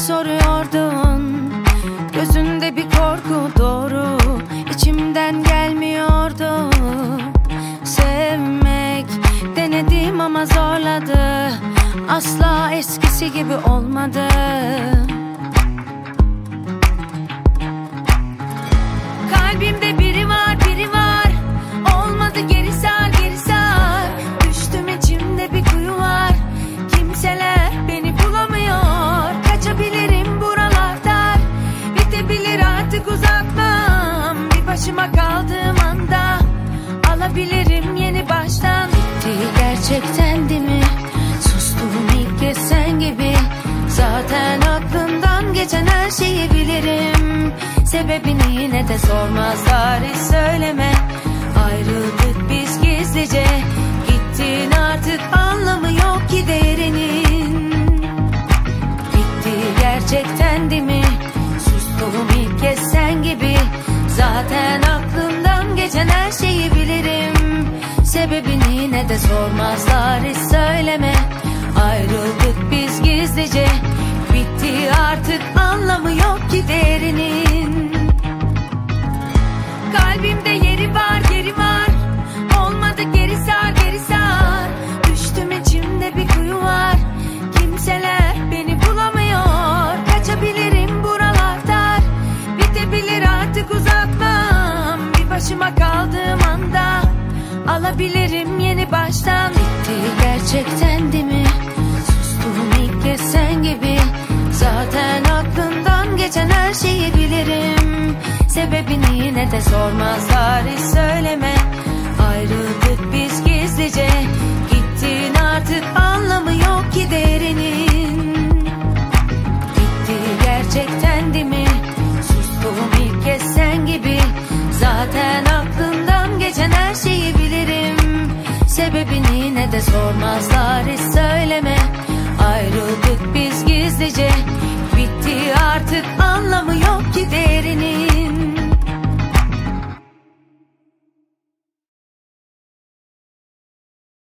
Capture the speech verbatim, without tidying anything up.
soruyordun. Gözünde bir korku doğru, içimden gelmiyordu. Sevmek denedim ama zorladı, asla eskisi gibi olmadı. Kalbimde biri var, biri var, olmadı geri sar, geri sar. Düştüm içimde bir kuyu var, kimseler beni bulamıyor. Kaçabilirim buralardan, bitebilir artık uzaktan. Bir başıma kaldığım anda alabilirim yeni baştan. Bitti gerçekten değil mi? Sustum ilk kez sen gibi. Zaten aklımdan geçen her şeyi bilirim. Sebebini yine de sormazlar, hiç söyleme. Ayrıldık biz gizlice, gittin artık anlamı yok ki değerinin. Bitti gerçekten değil mi? Sustum ilk kez sen gibi. Zaten aklımdan geçen her şeyi bilirim. Sebebini yine de sormazlar, hiç söyleme. Ayrıldık biz gizlice, bitti artık anlamı yok ki değerinin. Kalbimde yeri var, yeri var, olmadı geri sar, geri sar. Düştüm içimde bir kuyu var, kimseler beni bulamıyor. Kaçabilirim buralardan, bitebilir artık uzaktan. Bir başıma kaldığım anda alabilirim yeni baştan. Bitti gerçekten değil mi? Sustum ilk kez sen gibi. Zaten aklımdan geçen her şeyi bilirim. Sebebini yine de sormazlar, hiç söyleme. Ayrıldık biz gizlice, gittin artık anlamı yok ki değerinin. Bitti gerçekten değil mi? Sustum ilk kez sen gibi. Zaten aklımdan geçen her şeyi bilirim. Sebebini yine de sormazlar, hiç söyleme. Ayrıldık biz gizlice, bitti artık anlamı yok ki değerinin.